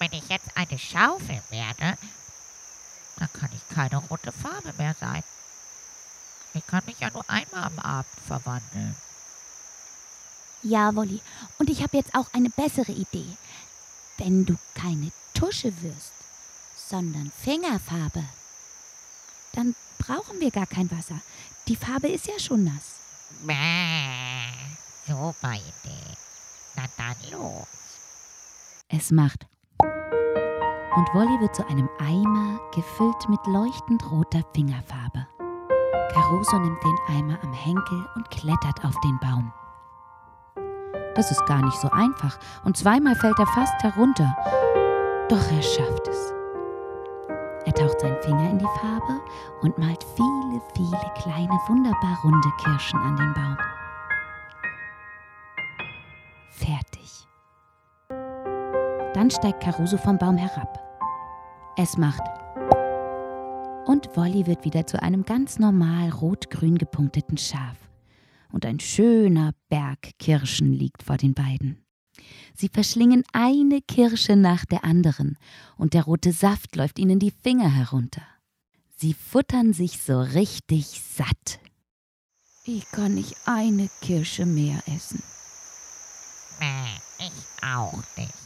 wenn ich jetzt eine Schaufel werde, dann kann ich keine rote Farbe mehr sein. Ich kann mich ja nur einmal am Abend verwandeln. Ja, Wolli, und ich habe jetzt auch eine bessere Idee. Wenn du keine Tusche wirst, sondern Fingerfarbe, dann brauchen wir gar kein Wasser. Die Farbe ist ja schon nass. Bäh, super Idee. Na dann los. Es macht. Und Wolli wird zu einem Eimer, gefüllt mit leuchtend roter Fingerfarbe. Caruso nimmt den Eimer am Henkel und klettert auf den Baum. Das ist gar nicht so einfach und zweimal fällt er fast herunter. Doch er schafft es. Er taucht seinen Finger in die Farbe und malt viele, viele kleine, wunderbar runde Kirschen an den Baum. Fertig. Dann steigt Caruso vom Baum herab. Es macht. Und Wolli wird wieder zu einem ganz normal rot-grün gepunkteten Schaf. Und ein schöner Berg Kirschen liegt vor den beiden. Sie verschlingen eine Kirsche nach der anderen und der rote Saft läuft ihnen die Finger herunter. Sie futtern sich so richtig satt. Ich kann nicht eine Kirsche mehr essen. Nee, ich auch nicht.